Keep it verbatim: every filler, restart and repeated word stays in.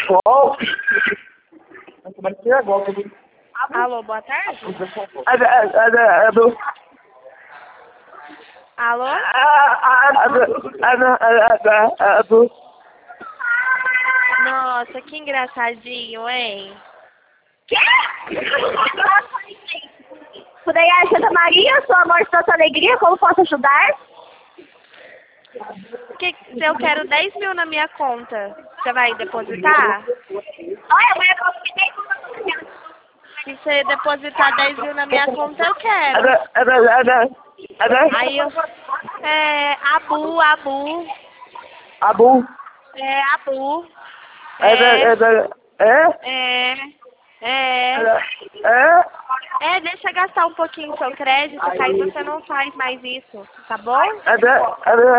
Golpe? Como é que é golpe? Alô, boa tarde. É, é, é, é do... Alô? É do... Nossa, que engraçadinho, hein? Quê? Fudegar Santa Maria, sou amor de tanta alegria, como posso ajudar? Que, eu quero dez mil na minha conta. Você vai depositar? Olha, mas eu consegui dez mil. Se você depositar dez mil na minha conta, eu quero. Aí eu... É... Abu, Abu. Abu. É, Abu. É, é, é, É. É. é, É, deixa gastar um pouquinho o seu crédito, que aí você não faz mais isso, tá bom? é, é, é,